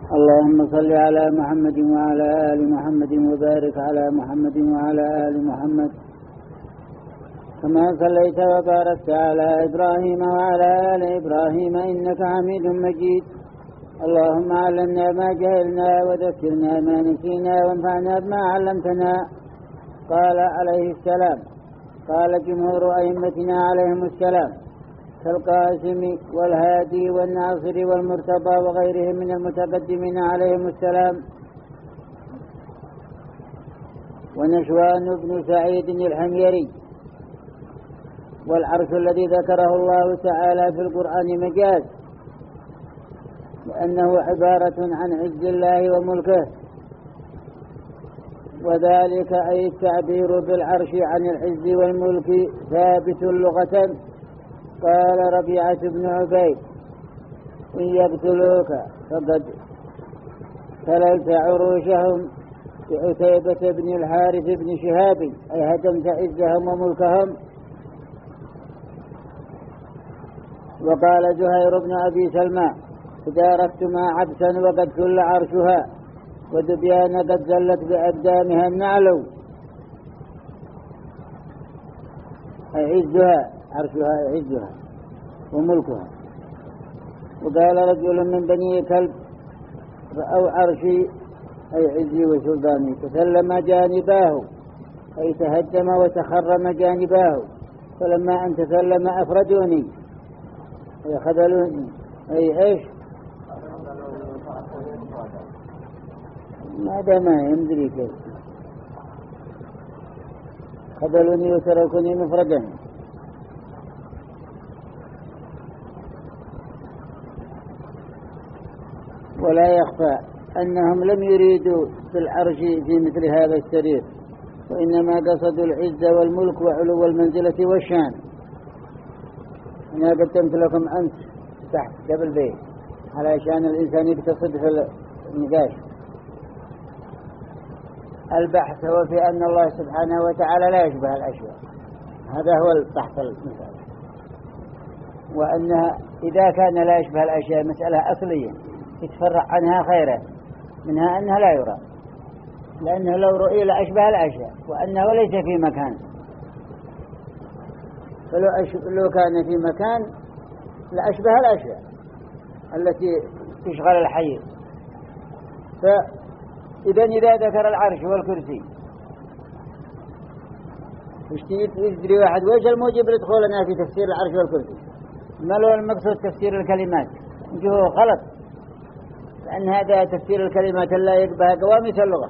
اللهم صل على محمد وعلى آل محمد وبارك على محمد وعلى آل محمد كما صليت وباركت على إبراهيم وعلى آل إبراهيم إنك حميد مجيد. اللهم علمنا ما جهلنا وذكرنا ما نسينا وانفعنا بما علمتنا. قال عليه السلام: قال جمهور أئمتنا عليهم السلام كالقاسم والهادي والناصر والمرتضى وغيرهم من المتقدمين عليهم السلام، ونشوان بن سعيد الحميري. والعرش الذي ذكره الله تعالى في القرآن مجاز، لأنه عبارة عن عز الله وملكه، وذلك أي التعبير بالعرش عن العز والملك ثابت لغة. قال ربيعة بن عبيد: إن يقتلوك فقد تللت عروشهم بعتيبة بن الحارث بن شهاب، أي هدمت عزهم وملكهم. وقال زهير بن أبي سلمى: إذا ركتما عبسا وقد كل عرشها ودبيان قد زلت بأقدامها النعل، أعزها عرشها أعزها وملكها. وقال رجل من بني كلب: رأوا عرشي أي عزي وسلطاني تسلم جانباه، أي تهدم وتخرم جانباه، فلما أن تسلم أفردوني أي خذلوني، أي إيش ماذا ما يمدري كيف خذلوني وتركوني مفردا. ولا يخفى أنهم لم يريدوا في العرش في مثل هذا السرير، وإنما قصدوا العز والملك وعلو المنزلة والشان. أنا قدمت لكم أنت تحت قبل بيت علشان الإنسان يقتصد في النقاش. البحث هو في أن الله سبحانه وتعالى لا يشبه الأشياء، هذا هو البحث المثال. وأنها إذا كان لا يشبه الأشياء مسألة أصلية يتفرع عنها خيرا، منها أنها لا يرى، لأنه لو رؤي لأشبه الأشياء، وأنه ليس في مكان. فلو كان في مكان لأشبه الأشياء التي تشغل الحي. إذا ذكر العرش والكرسي يجري واحد: وإيش الموجب لدخولنا في تفسير العرش والكرسي؟ ما له المقصود تفسير الكلمات؟ وجهه غلط، لأن هذا تفسير الكلمات لا يقبها قواميس اللغة.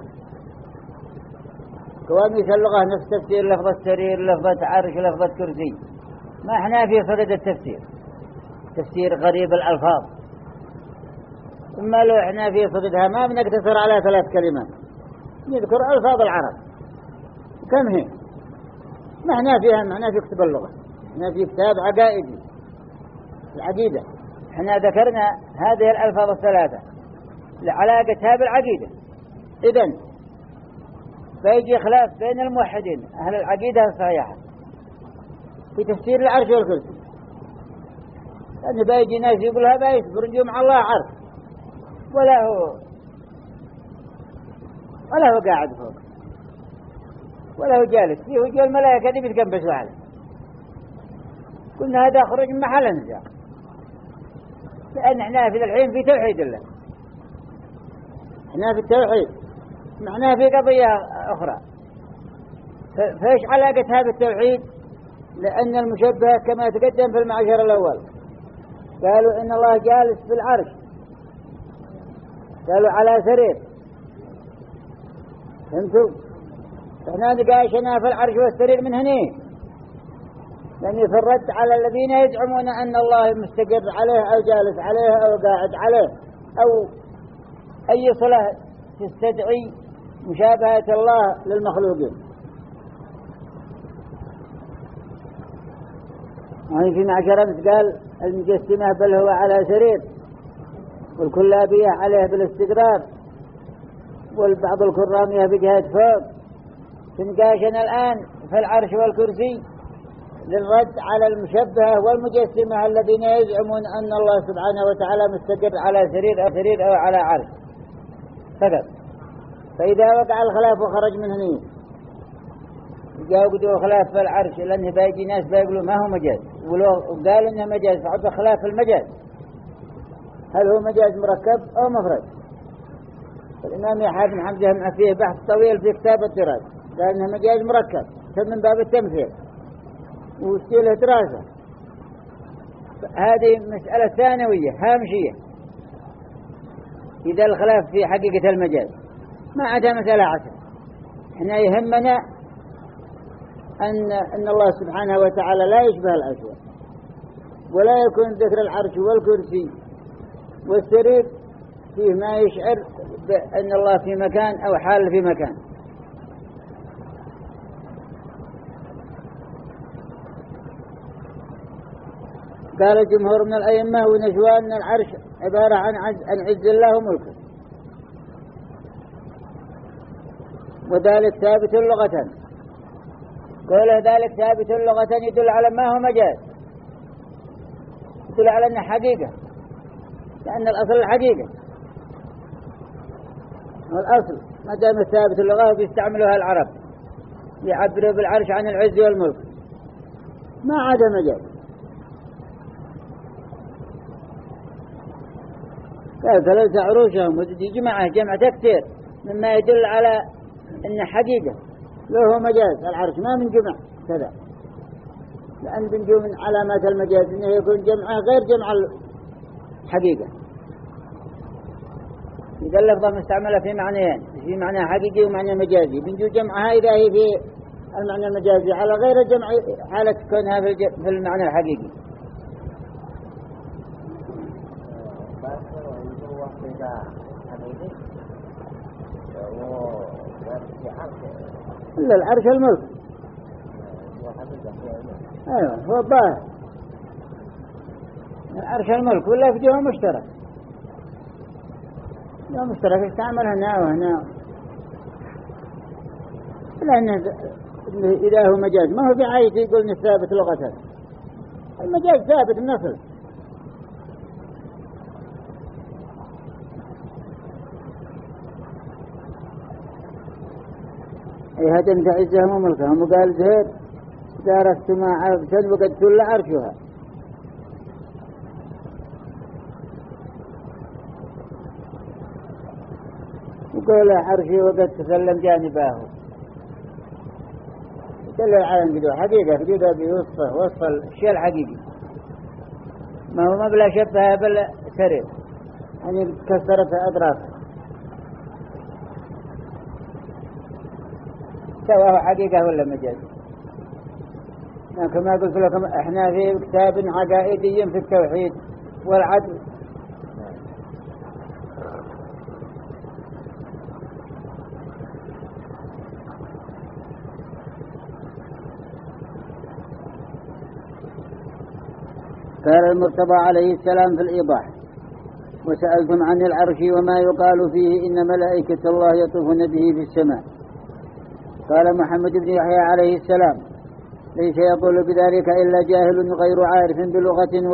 قواميس اللغة نفس تفسير لفظة سرير، لفظة عرش، لفظة كرسي. ما احنا في صدد التفسير، تفسير غريب الألفاظ. ثم لو احنا في صددها ما بنقتصر على 3 كلمات، نذكر ألفاظ العرب كم هي. ما احنا فيها، ما احنا في كتب اللغة، احنا في كتاب عقائدي العقيدة. احنا ذكرنا هذه الألفاظ 3 لعلاقتها بالعقيدة. إذن فيجي خلاف بين الموحدين أهل العقيدة الصحيحة في تفسير العرش والكرسي، لأن بيجي ناس يقول هذا يسبر مع الله عرش ولا هو قاعد فوق ولا هو جالس فيه، وجه الملائكة دي بتكبسوا عليه. قلنا هذا خرج من محل النزاع، لأن احنا في الحين في توحيد الله، احنا في التوحيد، معناه في قضية أخرى. فإيش علاقتها بالتوحيد؟ لأن المشبهة كما تقدم في المعشر الأول قالوا إن الله جالس في العرش، قالوا على سرير. فهمتوا؟ فإحنا نقاشنا في العرش والسرير من هنا، لأن في الرد على الذين يزعمون أن الله مستقر عليه أو جالس عليه أو قاعد عليه أو أي صلة تستدعي مشابهة الله للمخلوقين. وهي في معشر أمس قال المجسمة بل هو على سرير، والكلابية عليه بالاستقرار، والبعض الكرامية بجهة فوق. تنقاشنا الآن في العرش والكرسي للرد على المشبهة والمجسمة الذين يزعمون أن الله سبحانه وتعالى مستقر على سرير أو على عرش. فقط. فإذا وقع الخلاف وخرج من هني جاءوا قدوا خلاف في العرش، لأنه بايجي ناس بيقولوا ما هو مجاز، ولو قالوا إنه مجاز فعطوا خلاف في المجاز، هل هو مجاز مركب أو مفرد؟ الإمام يحيى بن حمزة فيه بحث طويل في كتاب الدراسة، قال إنه مجاز مركب من باب التمثيل وستيله دراسة. هذه مسألة ثانوية هامشية إذا الخلاف في حقيقة المجاز، ما عدا مسألة عشر. إحنا يهمنا أن الله سبحانه وتعالى لا يشبه الأشياء، ولا يكون ذكر العرش والكرسي والسرير فيه ما يشعر بأن الله في مكان أو حال في مكان. قال الجمهور من الأئمة ونجوى أن العرش عبارة عن عز الله وملكه، وذلك ثابت لغة. قوله ذلك ثابت لغة يدل على ما هو مجاز، يدل على أنه حقيقة، لأن الأصل الحقيقة، والأصل ما دام ثابت اللغة بيستعملوها العرب يعبروا بالعرش عن العز والملك، ما عاد مجاز. قال ثلاث عروشهم ودي جمع تكثير مما يدل على أن حقيقة له مجاز. العرش ما من جمع كذا، لأن بنجو من علامات المجاز إنه يكون جمعه غير جمع الحقيقة. إذا اللفظة مستعملة في معنيين، في معنى حقيقي ومعنى مجازي، بنجو جمعها إذا هي في المعنى المجازي على غير الجمع حالة كونها في المعنى الحقيقي. إلا العرش الملك، أيوة هو الظاهر العرش الملك، ولا في جهة مشترك، جهة مشترك يستعمل هنا وهنا، لأنه إذا هو مجاز ما هو بعايز يقول إنه ثابت لغة، المجاز ثابت النصل. أي هدم تعزهم وملكهم. وقال زهير دارست مع عبدا وقد تل عرشها. وقال عرشي وقد تسلم جانباه، دل على انجدوه حقيقة فجودها بوصفه وصف الشيء الحقيقي، ما هو مبلغ شبهها بالسرير يعني كسرت أدرافه، سواء حقيقة ولا مجاز. كما قلت لكم احنا في كتاب عقائدي في التوحيد والعدل، قال المرتضى عليه السلام في الإيضاح: وسألتم عن العرش وما يقال فيه إن ملائكة الله يطوفون به في السماء. قال محمد بن يحيى عليه السلام: ليس يقول بذلك إلا جاهل غير عارف بلغة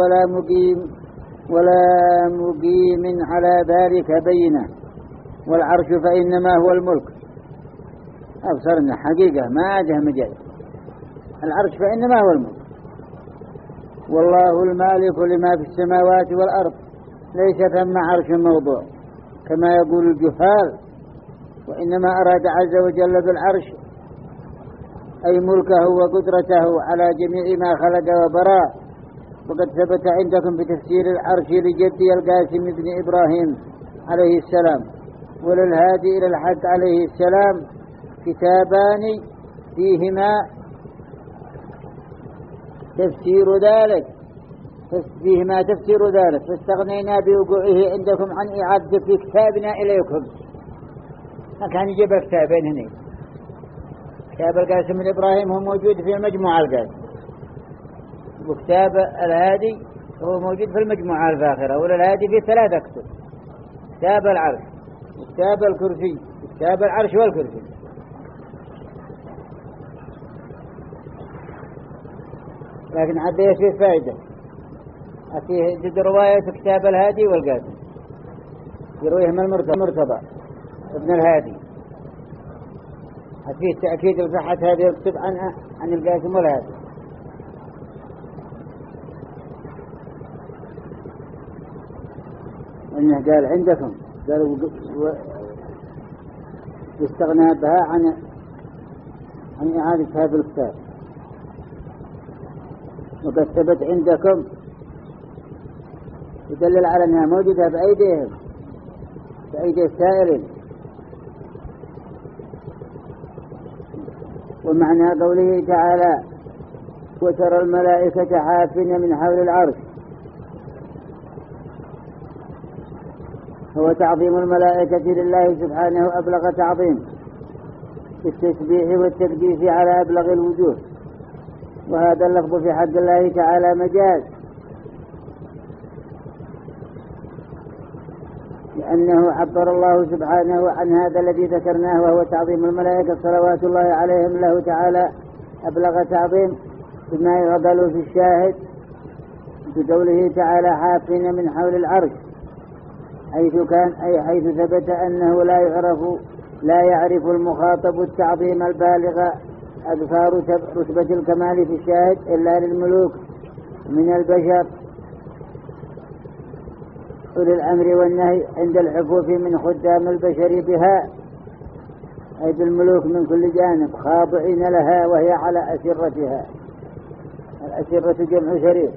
ولا مقيم على ذلك بينه، والعرش فإنما هو الملك. أبصرنا حقيقة ما عاده مجال، العرش فإنما هو الملك، والله المالك لما في السماوات والأرض، ليس ثم عرش موضوع كما يقول الجهال، وإنما أراد عز وجل بالعرش أي ملكه وقدرته على جميع ما خلق وبرى. وقد ثبت عندكم بتفسير العرش لجدي القاسم بن إبراهيم عليه السلام وللهادي إلى الحق عليه السلام كتابان فيهما تفسير ذلك فاستغنينا بوقوعه عندكم عن إعادة كتابنا إليكم. ما كان يجيب كتابين هنا، كتاب القاسم بن إبراهيم هو موجود في مجموعة القاسم، وكتاب الهادي هو موجود في المجموعة الفاخرة، وللهادي في 3 كتب: كتاب العرش وكتاب الكرسي وكتاب العرش والكرسي. لكن عديه فيه فائدة، فيه جد رواية كتاب الهادي والقاسم يرويه من المرتضى، ابن الهادي فيه تأكيد الصحة هذه يكتب عن القاسم والهادي. إنه قال عندكم قالوا يستغنى بها عن إعادة هذا الكتاب، وقد ثبت عندكم يدلل على أنها موجودة بأيديهم بأيدي السائلين. ومعنى قوله تعالى وترى الملائكة حافين من حول العرش هو تعظيم الملائكة لله سبحانه أبلغ تعظيم بالتسبيح والتقديس على أبلغ الوجوه، وهذا اللفظ في حق الله تعالى مجاز، لأنه عبر الله سبحانه عن هذا الذي ذكرناه وهو تعظيم الملائكة صلوات الله عليهم له تعالى أبلغ تعظيم بما يعقل في الشاهد بقوله تعالى حافين من حول العرش، حيث ثبت أنه لا يعرف المخاطب التعظيم البالغ أذكار رتبة الكمال في الشاهد إلا للملوك من البشر أولي الأمر والنهي عند الحفوف من خدام البشر بها، أي بالملوك من كل جانب خاضعين لها وهي على أسرتها. الأسرة جمع شريف.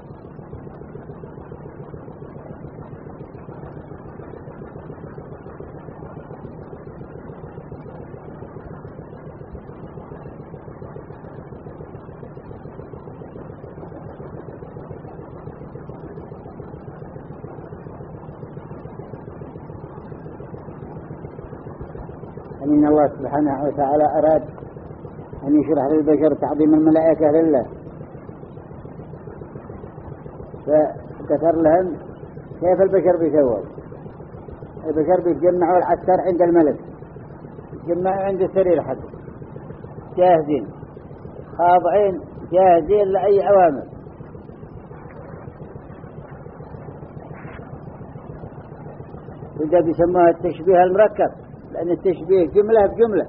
إن الله سبحانه وتعالى أراد أن يشرح للبشر تعظيم الملائكة لله، فكثر لهم كيف البشر بيسووا. البشر بيتجمعوا العسكر عند الملك، يتجمعوا عند السرير حقه جاهزين خاضعين جاهزين لأي أوامر. وده بيسموها التشبيه المركب، لأن التشبيه جملة بجملة.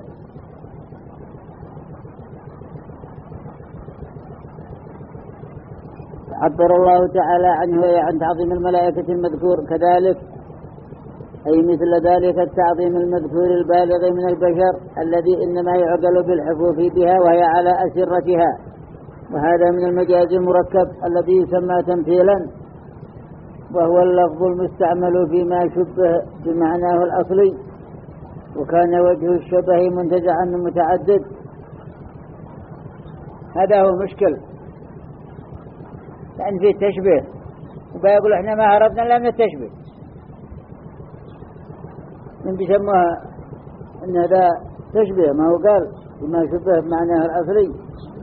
عبر الله تعالى عنه عن تعظيم الملائكة المذكور كذلك، أي مثل ذلك التعظيم المذكور البالغ من البشر الذي إنما يعقل بالحفوف بها وهي على أسرتها، وهذا من المجاز المركب الذي يسمى تمثيلا، وهو اللفظ المستعمل فيما شبه بمعناه الأصلي، وكان وجه الشبه منتزعا من متعدد. هذا هو مشكل، لأن فيه تشبيه، وبيقول احنا ما هربنا إلا من التشبيه. من بيسموها ان هذا تشبيه، ما هو قال بما شبه بمعناه الأصلي.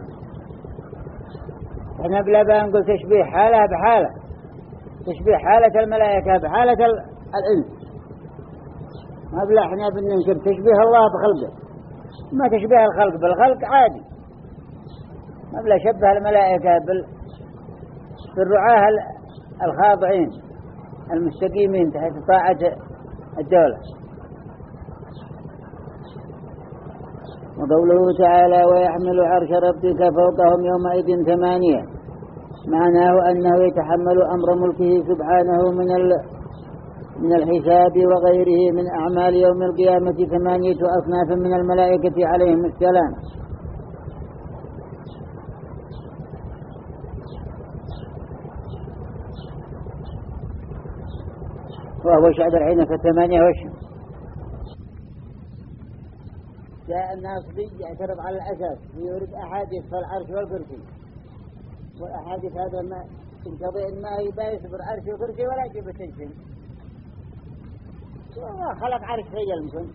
احنا بلا بقى نقول تشبيه حالة بحالة، تشبيه حالة الملائكة بحالة الإنس. ما بلا احنا بننكر تشبيه الله بخلقه، ما تشبيه الخلق بالخلق عادي. ما بلا شبه الملائكة بالرعاة الخاضعين المستقيمين تحت طاعة الدولة. وقوله تعالى ويحمل عرش ربك فوقهم يومئذ 8، معناه أنه يتحمل أمر ملكه سبحانه من الحساب وغيره من أعمال يوم القيامة 8 أصناف من الملائكة عليهم السلام. وهو شعب الحين ف8 وشم. جاء الناصبي يعترض على الأساس ويورد أحاديث فالعرش والكرسي، والأحاديث هذا ما تنتظر ما يبقى يصبر عرش وكرسي ولا يجيب التجسيم. والله خلق عرش هي المسلم،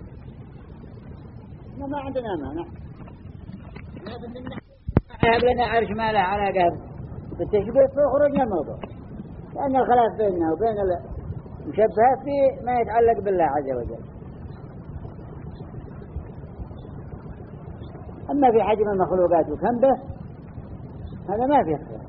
ما عندنا مانع، هب لنا عرش ما له علاقة بالتشبيه فخرجنا الموضوع، لأن الخلاف بيننا وبين المشبهات في ما يتعلق بالله عز وجل. أما في حجم المخلوقات وكم به هذا ما فيه خلاف.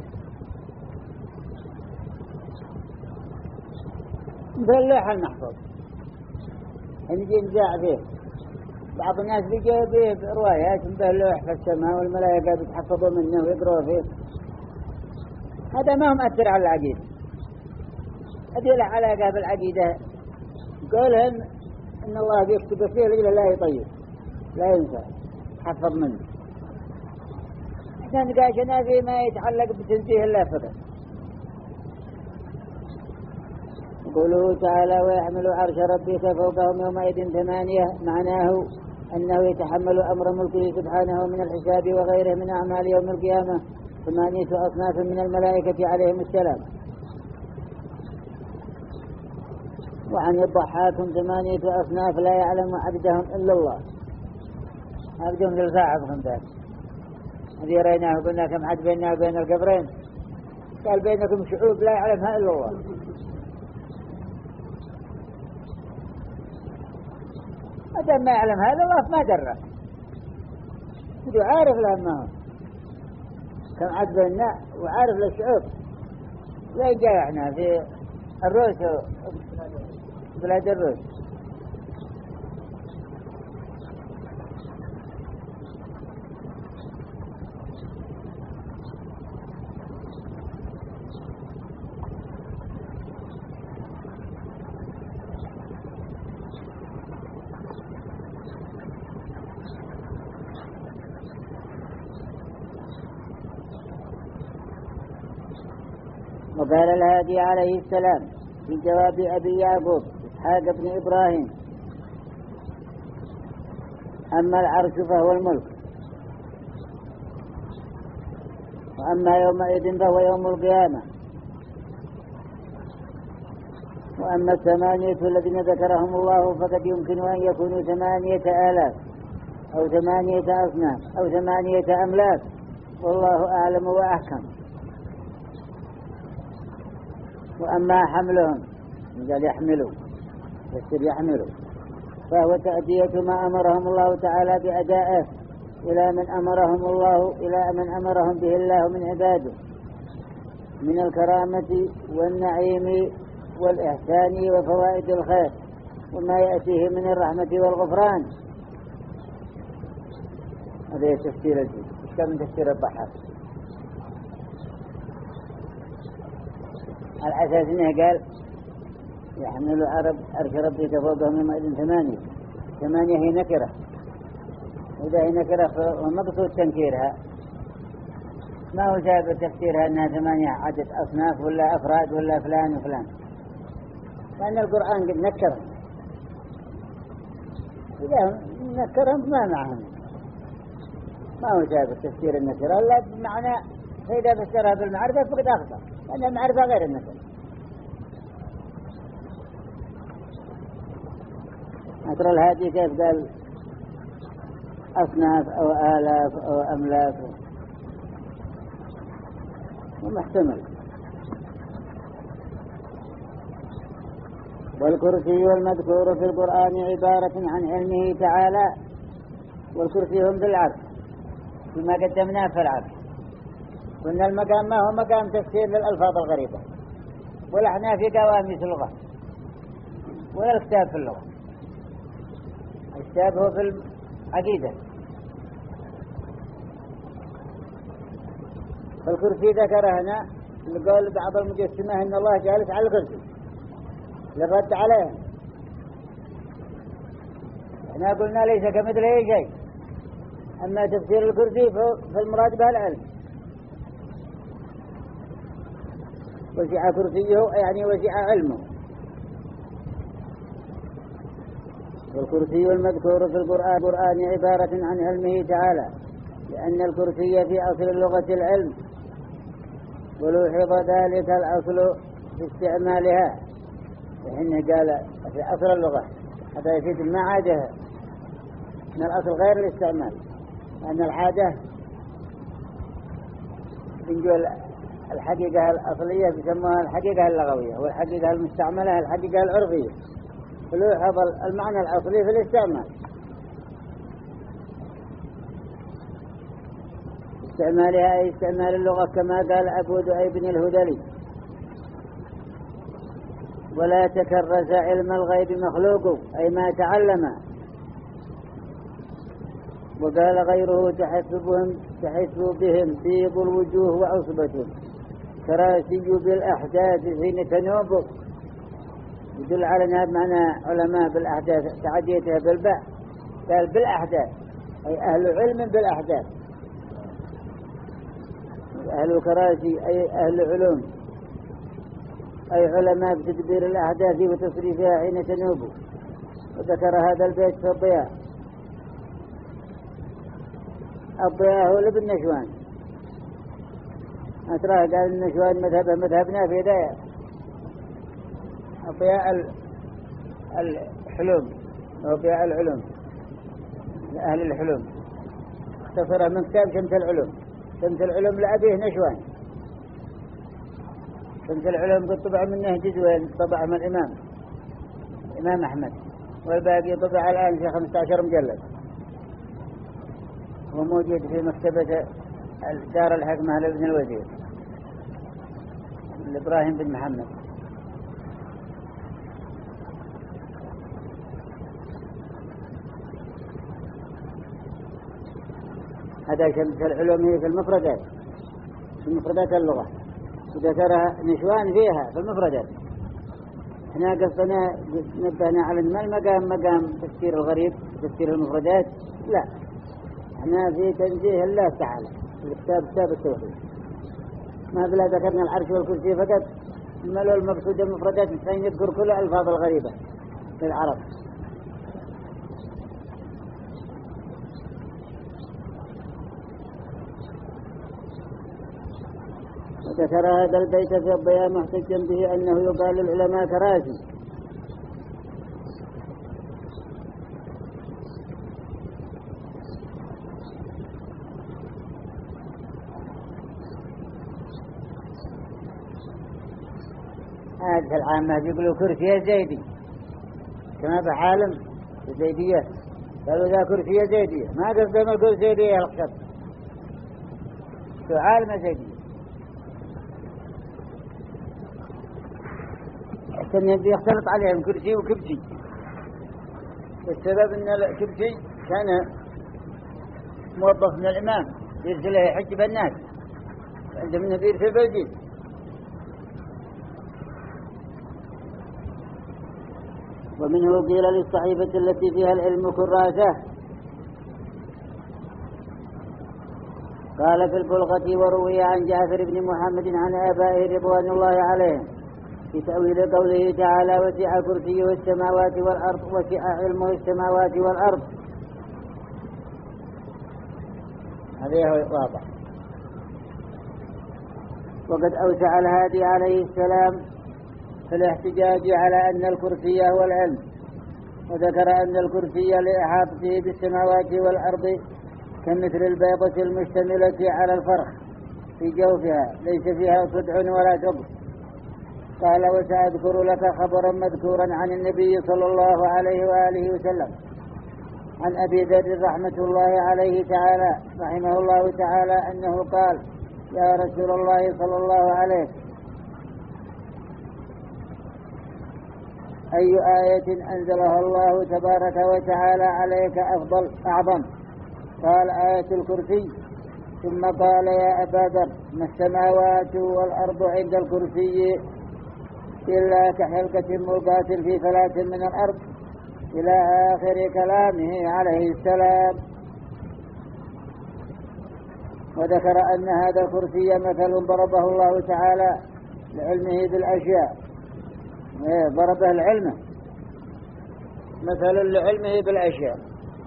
مثل اللوح المحفوظ نجي نزاع فيه. بعض الناس بيجوا به روايات به لوح في السماء والملائكة بيتحفظوا منه ويقروا فيه. هذا ما هو مؤثر على العقيدة. هذه له علاقة بالعقيدة. قولهم إن الله بيكتب فيه لجل لا يطيب لا ينسى حفظ منه. إحنا نقاشنا فيما يتعلق بتنزيه الله فقط. قوله تعالى ويحمل عرش ربك فوقهم يومئذ 8 معناه أنه يتحمل أمر ملكه سبحانه من الحساب وغيره من أعمال يوم القيامة 8 أصناف من الملائكة عليهم السلام. وعن الضحاك 8 أصناف لا يعلم عددهم إلا الله. عددهم للفاعظهم ذلك. هذه رأيناه قلنا كم عد بيننا وبين القبرين. قال بينكم شعوب لا يعلمها إلا الله. أدام ما يعلم هذا الله ما درى. يدو عارف لما كم عد بيننا وعارف للشعوب. لا جاء احنا في الروس بلاد الروس. وقال الهادي عليه السلام في جواب أبي يعقوب إسحاق بن إبراهيم أما العرش فهو الملك وأما يومئذ فهو يوم القيامة وأما 8 الذين ذكرهم الله فقد يمكن أن يكونوا 8,000 أو 8 أصناف أو 8 أملاك والله أعلم وأحكم. وأما حملهم قال يحملوا يصير يحملوا فهو تأدية ما أمرهم الله تعالى بأدائه إلى من أمرهم به الله من عباده من الكرامة والنعيم والإحسان وفوائد الخير وما يأتيه من الرحمة والغفران. هذا تفسير الجيد. إيش كان من تفسير الضحاك؟ على أساس إنه قال يحمل عرش ربك فوقهم يومئذ 8 هي نكرة. إذا هي نكرة فمقصود تنكيرها ما هو سبب تفسيرها أنها 8 عدد أصناف ولا أفراد ولا فلان وفلان لأن القرآن قد نكرهم. إذا نكرهم ما معهم ما هو سبب تفسير النكرة إلا بمعنى فإذا فسرها بالمعرفة فقد أخطأ لأن المعرفة غير النكرة. أترى الهادي كيف قال أصناف أو آلاف أو أملاك ومحتمل. والكرسي المذكور في القرآن عبارة عن علمه تعالى والكرسي هم بالعرش فيما قدمناه في العرش. قلنا المقام ما هو مقام تفسير للألفاظ الغريبة ولا احنا في قواميس اللغة ولا الكتاب في اللغة. الكتاب هو في العقيدة. فالكرسي ذكر هنا لقول بعض المجسمة إن الله جالس على الكرسي للرد عليهم. احنا قلنا ليس كمثله شيء. أما تفسير الكرسي فالمراد به العلم. وسع كرسيه يعني وسع علمه. والكرسي المذكور في القرآن عبارة عن علمه تعالى لأن الكرسي في أصل اللغة العلم ولوحظ ذلك الأصل في استعمالها لأنه قال في أصل اللغة هذا يفيد المعادة من الأصل غير الاستعمال لأن العادة بنقول الحقيقة الأصلية بيسموها الحقيقة اللغوية والحقيقة المستعملة الحقيقة العرفية. فلوحظ المعنى الأصلي في الاستعمال. استعمالها أي استعمال اللغة كما قال أبو دؤيب الهذلي ولا تكرس علم الغيب مخلوق أي ما تعلم. وقال غيره تحسب بهم بيض الوجوه وعصبة كراسي بالأحداث حين تنوب. يدل على أنها بمعنى علماء بالأحداث تعديتها بالباء، قال بالأحداث أي أهل علم بالأحداث، أهل كراسي أي أهل علوم أي علماء بتدبير الأحداث وتصريفها حين تنوب. وذكر هذا البيت في الضياء. الضياء هو لابن نشوان، أتراه قال النشوان مذهبنا في ذا. الضياء الحلم أو ضياء العلوم، أهل الحلم، اختصرها من كتاب شمس العلوم. شمس العلوم لأبيه نشوان. شمس العلوم قد طبع منه جزوين، طبع من الإمام أحمد، والباقي طبع الآن في 15 مجلد، وموجود في مكتبة دار الحكمة لابن الوزير إبراهيم بن محمد. هذا شمس العلوم هي في المفردات، في مفردات اللغة، وذكرها نشوان فيها في المفردات. احنا قصدنا نبهنا على مقام تفسير الغريب، تفسير المفردات، لا، احنا في تنزيه الله تعالى في كتاب التوحيد. ما بلا ذكرنا العرش والكرسي فقط، ملو المقصود المفردات مستحيل يذكر كل الألفاظ الغريبة في العرب. وذكر هذا البيت في الضياء محتجا به أنه يقال للعلماء كراسي. هذا العامة يقولوا كرسي زيدي، كما بحالم زيدية، قالوا ذا كرسي زيدية، ما قصدهم الكرسي زيدية الخط، عالمة زيدية. كان يختلط عليهم كرسي وكبسي، السبب ان الكبسي كان موظف من الإمام يرسله يحج بالناس، عند من نبيل في البلدين. ومنه قيل للصحيفة التي فيها العلم كراسة. قال في البلغة وروي عن جعفر بن محمد عن آبائه رضوان الله عليهم في تأويل قوله تعالى وسع كرسيه السماوات والأرض، وسع علمه السماوات والأرض. هذا هو واضح. وقد أوسع الهادي عليه السلام في الاحتجاج على أن الكرسي هو العلم، وذكر أن الكرسي لإحاطته بالسماوات والأرض كمثل البيضة المشتملة على الفرخ في جوفها ليس فيها صدع ولا ثقب. قال وسأذكر لك خبرا مذكورا عن النبي صلى الله عليه وآله وسلم عن أبي ذر رحمة الله عليه تعالى رحمه الله تعالى أنه قال يا رسول الله صلى الله عليه أي آية أنزلها الله تبارك وتعالى عليك أعظم؟ قال آية الكرسي. ثم قال يا أبا ذر ما السماوات والأرض عند الكرسي إلا كحلقة ملقاة في فلاة من الأرض إلى آخر كلامه عليه السلام. وذكر أن هذا الكرسي مثل ضربه الله تعالى لعلمه بالأشياء، ضربه العلم مثل لعلمه بالأشياء.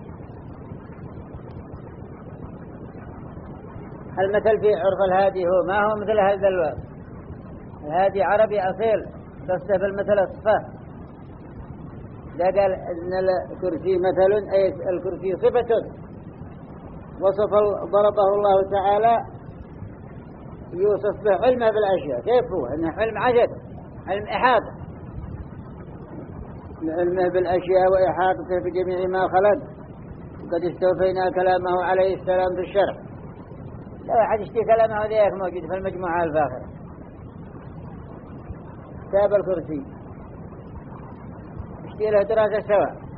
المثل في عرف الهادي هو ما هو مثل هذا الوقت. الهادي عربي أصيل بس في المثل الصفة. لا قال إن الكرسي مثل أي الكرسي صفة وصف ضربه الله تعالى يوصف به علمه بالأشياء. كيف هو؟ إنه علم عجب، علم إحاطة، علمه بالأشياء وإحاطته بجميع ما خلق. وقد استوفينا كلامه عليه السلام في الشرح. لو أحد اشتي كلامه ذيك موجود في المجموعة الفاخرة. كتاب الكرسي في له دراسة سواء.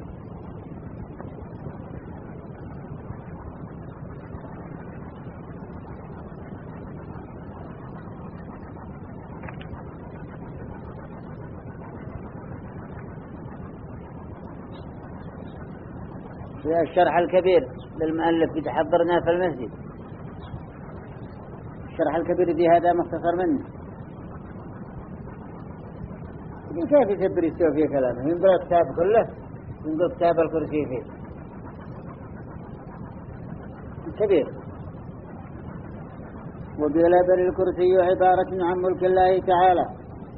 في الشرح الكبير للمؤلف قد حضرناه في المسجد. الشرح الكبير دي هذا مختصر منه. كيف يسبر يستوى فيه كلامه؟ ينقل الكتاب كله، ينقل كتاب الكرسي فيه كبير. وقيل بل الكرسي عبارة عن ملك الله تعالى،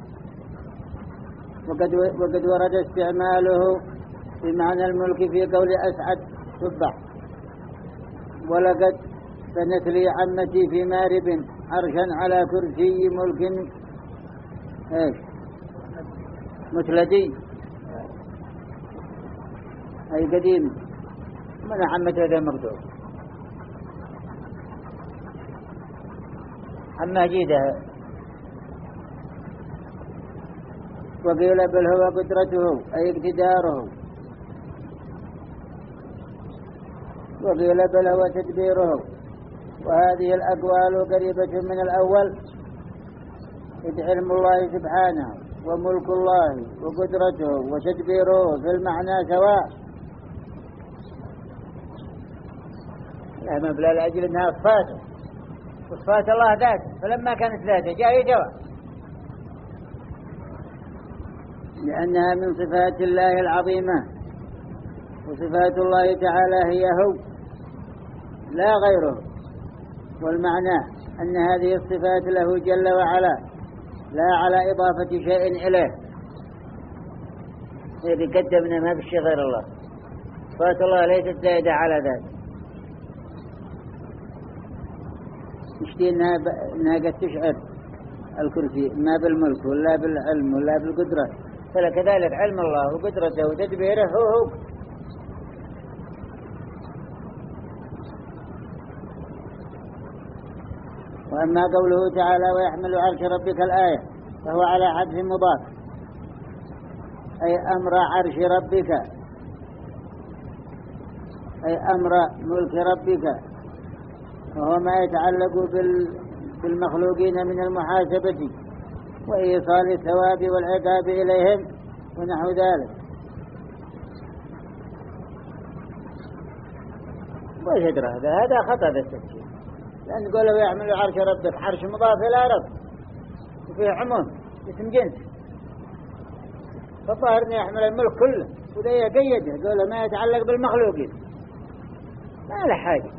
وقد ورد استعماله بمعنى الملك في قول أسعد تبع: ولقد بنت لي عمتي في مارب عرشا على كرسي ملك متلدي، أي قديم. من عمته هذا مقدور عما جيده. وقيل بل هو قدرته أي اقتداره، وقيل بل هو تدبيره. وهذه الأقوال قريبة من الأول، إذ علم الله سبحانه وملك الله وقدرته وتدبيره في المعنى سواء. لا مبلغ لأجل أنها صفاته وصفات الله ذاته، فلما كانت ذاته جاء جواب، لأنها من صفات الله العظيمة، وصفات الله تعالى هي هو لا غيره. والمعنى أن هذه الصفات له جل وعلا، لا على إضافة شيء إليه. إذا قدمنا ما بالشيء غير الله، صفات الله ليست زائدة على ذلك. نشتي إنها قد تشعر الكرسي ما بالملك ولا بالعلم ولا بالقدرة، فلكذلك علم الله وقدرته وتدبيره هو. وأما قوله تعالى ويحمل عرش ربك الآية، فهو على حذف مضاف، أي أمر عرش ربك، أي أمر ملك ربك، وهو ما يتعلق بالمخلوقين من المحاسبة وإيصال الثواب والعقاب إليهم ونحو ذلك. وش أدرى هذا خطأ بالتفسير، لأن قوله يحمل عرش ربك، عرش مضاف إلى رب وفيه عموم اسم جنس، فالظاهر أنه يحمل الملك كله، وذا يقيده قوله ما يتعلق بالمخلوقين، ما له حاجة.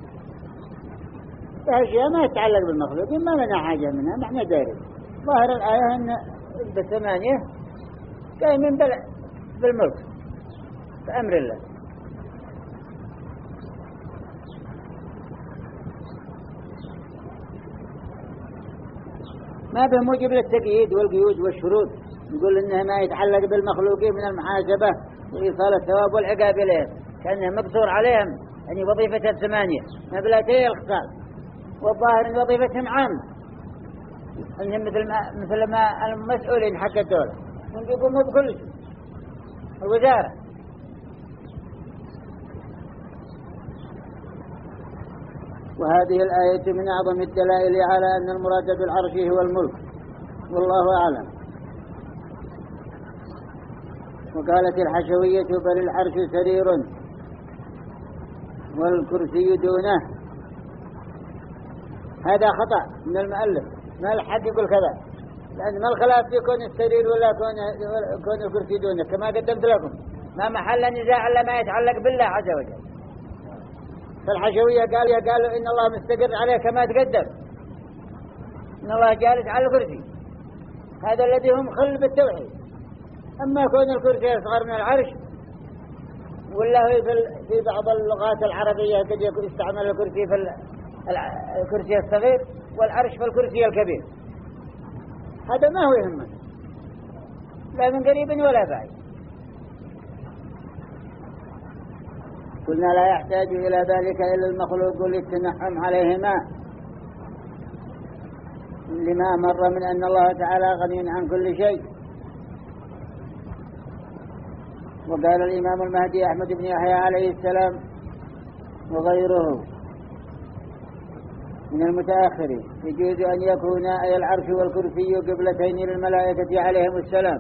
فأشياء ما يتعلق بالمخلوقين ما لنا حاجة منها، ما احنا دارين. ظاهر الآية أن بالثمانية قايمين بالملك بأمر الله. ما به موجب للتقييد والقيود والشروط، يقول إنه ما يتعلق بالمخلوقين من المحاسبة وإيصال الثواب والعقاب إليهم، كأنه مقصور عليهم، يعني وظيفة الثمانية ما بلاتي الخصال، والظاهر أن وظيفتهم عامة، أنهم مثل ما المسؤولين حق الدولة يقوموا بكل شيء، الوزارة. وهذه الآية من أعظم الدلائل على أن المراد بالعرش هو الملك، والله أعلم. وقالت الحشوية بل العرش سرير والكرسي دونه. هذا خطأ من المؤلف، ما الحد يقول كذا، لأن ما الخلاف في كون السرير ولا كون الكرسي دونه، كما قدمت لكم ما محل نزاع إلا ما يتعلق بالله عز وجل. فالحشوية قالوا إن الله مستقر عليه كما تقدم، إن الله جالس على الكرسي، هذا الذي هم خل بالتوحيد. أما كون الكرسي أصغر من العرش، ولا في بعض اللغات العربية قد يستعمل الكرسي في الكرسي الصغير والعرش في الكرسي الكبير، هذا ما هو يهمنا لا من قريب ولا بعيد. قلنا لا يحتاج إلى ذلك إلا المخلوق للتنعم عليهما، لما مر من أن الله تعالى غني عن كل شيء، وقال الإمام المهدي أحمد بن يحيى عليه السلام وغيره من المتأخرين يجوز أن يكون أي العرش والكرسي قبلتين للملائكة عليهم السلام،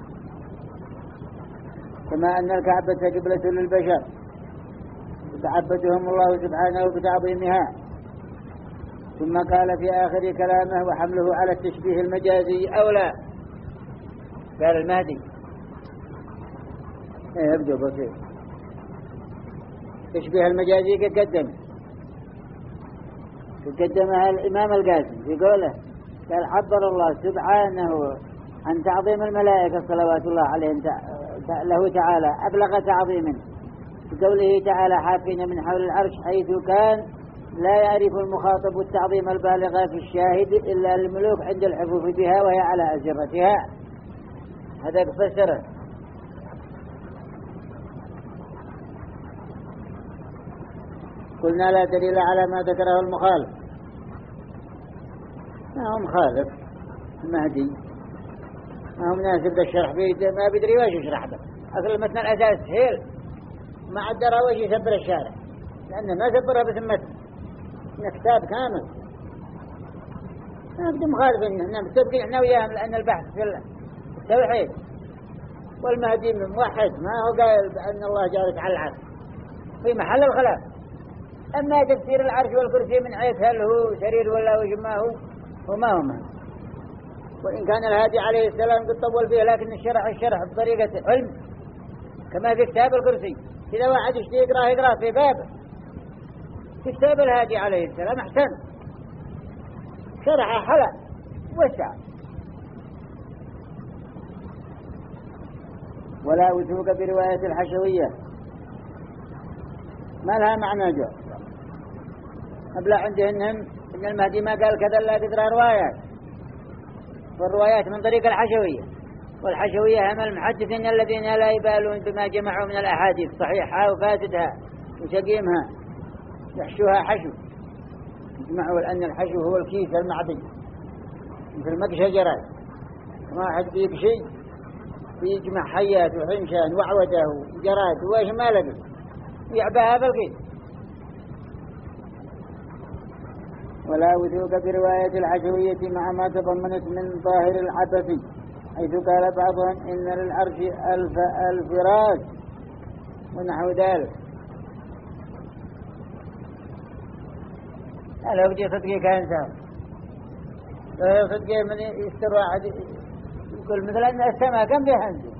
كما أن الكعبة قبلة للبشر يتعبدهم الله سبحانه بتعظيمها. ثم قال في آخر كلامه وحمله على التشبيه المجازي أولى. قال المهدي يبدو بسيط. تشبيه المجازي قدمها الإمام القاسم في قوله قال عبر الله سبحانه عن تعظيم الملائكة صلوات الله عليهم له تعالى أبلغ تعظيم بقوله تعالى حافين من حول العرش، حيث كان لا يعرف المخاطب التعظيم البالغ في الشاهد إلا الملوك عند الحفوف بها وهي على أزرتها. هذا فسره. قلنا لا دليل على ما ذكره المخالف. ما هو مخالف المهدي، ما هو مناسب الشرح فيه، ما بيدري وش يشرح به. أصل المتن الأساس هيل ما عدرها وش يسبر الشارع، لأنه ما سبرها بسمته إنه كتاب كامل. ما بدي مخالف إنه متفقين إحنا وياهم، لأن البحث في التوحيد والمهدي من موحد، ما هو قال بأن الله جالس على العرش في محل الخلاف. أما تفسير العرش والكرسي من حيث هل هو سرير ولا وش ما هو وما هو ما، وإن كان الهادي عليه السلام قد طول فيه، لكن الشرح بطريقة علم كما في كتاب الكرسي. إذا واحد يشتي يقرأ في بابه في كتاب الهادي عليه السلام أحسن، شرح حلق وسع. ولا وثوق برواية الحشوية ما لها معنى جو أبلغ عندهن إن المهدي ما قال كذا لا تقرأ روايات، والروايات من طريق الحشوية، والحشوية هم المحدثين الذين لا يبالون بما جمعوا من الأحاديث صحيحة وفاسدها وسقيمها، يحشوها حشو، يجمعوا لأن الحشو هو الكيس المعدي مثل مكشجرات، ما حد بيكشي بيجمع حيات وحنشان وعوده وجراد وإيش ما لقي يعباها بالكيس. ولا وثوق برواية الحشوية مع ما تضمنت من ظاهر العبث، حيث قال بعضهم إن للعرش الفراش ونحو ذلك. لو بدي صدقي كان سام، لو صدقي من يستر واحد يقول مثل أن السماء كم بها عنده،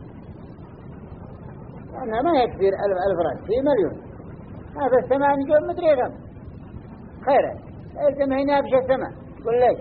لأنها ما يكفي 1000 راس في مليون. هذا السماء نجوم مدري كم خيرا الزم هنا بش السماء. قل ليش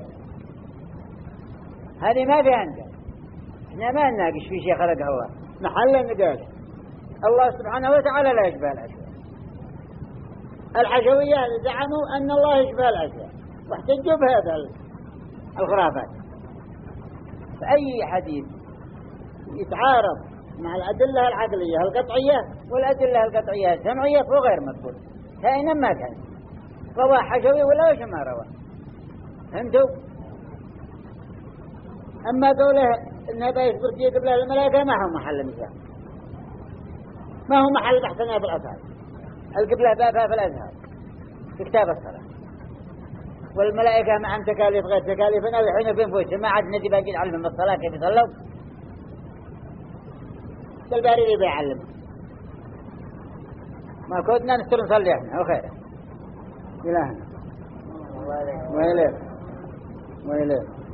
هذه ما في عنده، احنا ما نناقش في شيء خلقه الله، محل النقاش الله سبحانه وتعالى لا يشبه الأشياء. الحشوية زعموا أن الله يشبه الأشياء واحتجوا بهذا الخرافات. فأي حديث يتعارض مع الأدلة العقلية القطعية والأدلة القطعية السمعية فهو غير مقبول كائنا ما كان، روى حشوي ولا وش ما روى. فهمتوا؟ أما قوله إن هذا يثبت فيه قبله الملائكة ما هو محل مثال، ما هو محل بحثنا في الأصحاب. القبلة بابها في الأزهار في كتاب الصلاة، والملائكة معهم تكاليف غير تكاليفنا وحين في انفسهم، ما عاد ندي باقي نعلمهم الصلاة كيف يصلوا، الباري اللي بيعلم ما كودنا نستر نصلي احنا وخير إلهنا وإليه